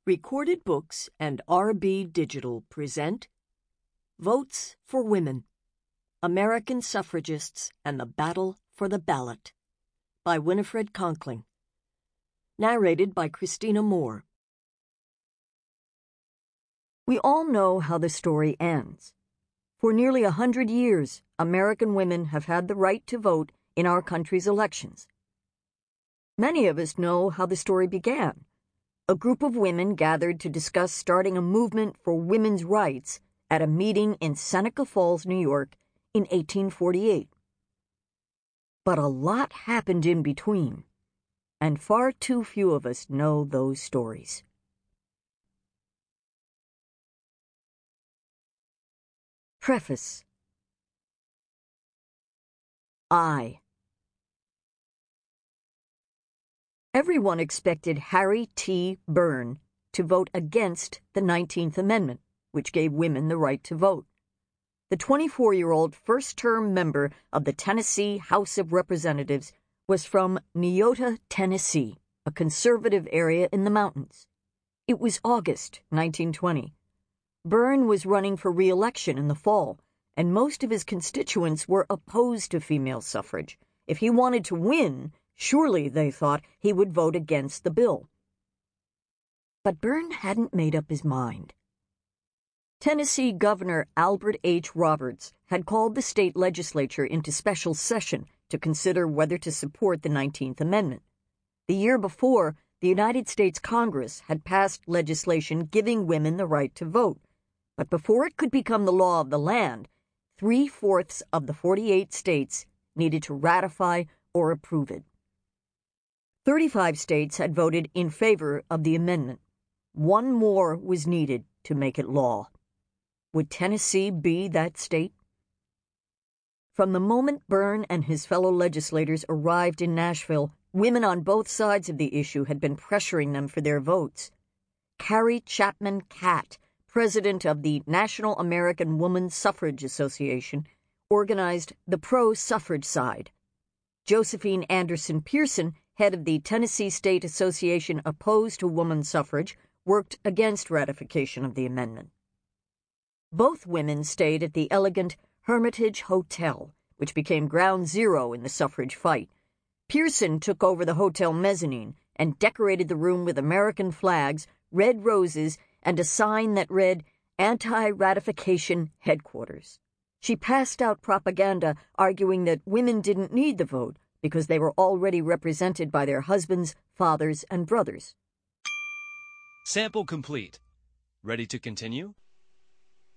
Recorded Books and RB Digital present Votes for Women, American Suffragists and the Battle for the Ballot by Winifred Conkling. Narrated by Christina Moore. We all know how the story ends. For nearly 100 years, American women have had the right to vote in our country's elections. Many of us know how the story began. A group of women gathered to discuss starting a movement for women's rights at a meeting in Seneca Falls, New York, in 1848. But a lot happened in between, and far too few of us know those stories. Preface. Everyone expected Harry T. Burn to vote against the 19th Amendment, which gave women the right to vote. The 24-year-old first-term member of the Tennessee House of Representatives was from Neota, Tennessee, a conservative area in the mountains. It was August 1920. Burn was running for re-election in the fall, and most of his constituents were opposed to female suffrage. If he wanted to win, surely, they thought, he would vote against the bill. But Burn hadn't made up his mind. Tennessee Governor Albert H. Roberts had called the state legislature into special session to consider whether to support the 19th Amendment. The year before, the United States Congress had passed legislation giving women the right to vote. But before it could become the law of the land, 3/4 of the 48 states needed to ratify or approve it. 35 states had voted in favor of the amendment. One more was needed to make it law. Would Tennessee be that state? From the moment Burn and his fellow legislators arrived in Nashville, women on both sides of the issue had been pressuring them for their votes. Carrie Chapman Catt, president of the National American Woman Suffrage Association, organized the pro-suffrage side. Josephine Anderson Pearson, head of the Tennessee State Association opposed to woman suffrage, worked against ratification of the amendment. Both women stayed at the elegant Hermitage Hotel, which became ground zero in the suffrage fight. Pearson took over the hotel mezzanine and decorated the room with American flags, red roses, and a sign that read, "Anti-Ratification Headquarters." She passed out propaganda arguing that women didn't need the vote because they were already represented by their husbands, fathers, and brothers. Sample complete. Ready to continue?